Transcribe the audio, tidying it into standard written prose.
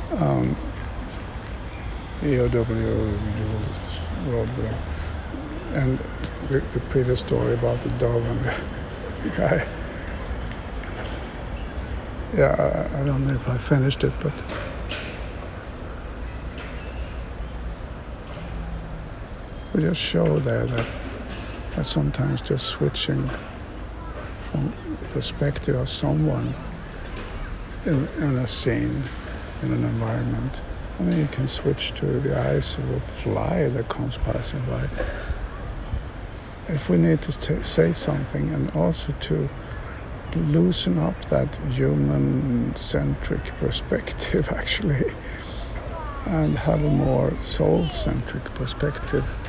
EOW Roadway. And the previous story about the dove and the guy. Yeah, I don't know if I finished it, but we just show there that sometimes just switching from perspective of someone in a scene, in an environment. I mean, you can switch to the eyes of a fly that comes passing by. If we need to say something, and also to loosen up that human-centric perspective, actually, and have a more soul-centric perspective,